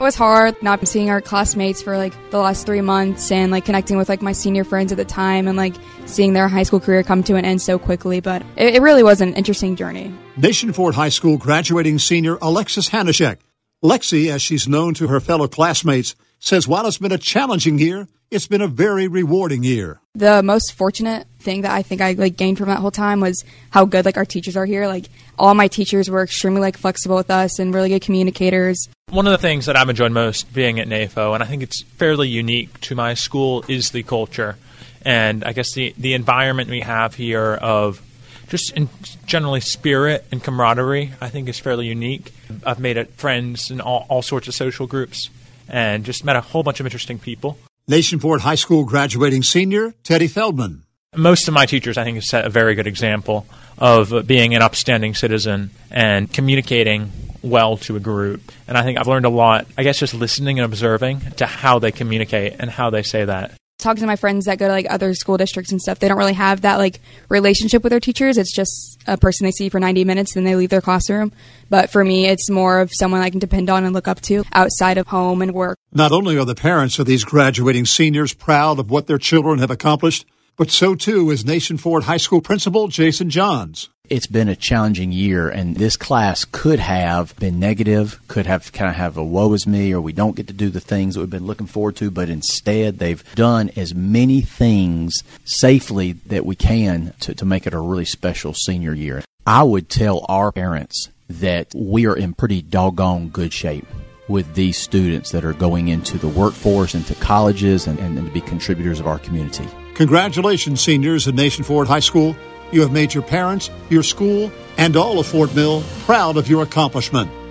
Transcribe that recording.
was hard not seeing our classmates for like the last 3 months and like connecting with like my senior friends at the time and like seeing their high school career come to an end so quickly. But it really was an interesting journey. Nation Fort High School graduating senior Alexis Hanashek. Lexi, as she's known to her fellow classmates, says while it's been a challenging year, it's been a very rewarding year. The most fortunate thing that I think I like gained from that whole time was how good like our teachers are here. Like all my teachers were extremely like flexible with us and really good communicators. One of the things that I've enjoyed most being at NAFO, and I think it's fairly unique to my school, is the culture. And I guess the environment we have here of just in generally spirit and camaraderie, I think is fairly unique. I've made friends in all sorts of social groups and just met a whole bunch of interesting people. Nation Fort High School graduating senior Teddy Feldman. Most of my teachers, I think, have set a very good example of being an upstanding citizen and communicating well to a group. And I think I've learned a lot, I guess, just listening and observing to how they communicate and how they say that. Talking to my friends that go to like other school districts and stuff, they don't really have that like relationship with their teachers. It's just a person they see for 90 minutes, then they leave their classroom. But for me, it's more of someone I can depend on and look up to outside of home and work. Not only are the parents of these graduating seniors proud of what their children have accomplished, but so too is Nation Fort High School principal Jason Johns. It's been a challenging year, and this class could have been negative, could have kind of have a woe is me, or we don't get to do the things that we've been looking forward to, but instead they've done as many things safely that we can to make it a really special senior year. I would tell our parents that we are in pretty doggone good shape with these students that are going into the workforce, into colleges, and to be contributors of our community. Congratulations, seniors at Nation Fort High School. You have made your parents, your school, and all of Fort Mill proud of your accomplishment.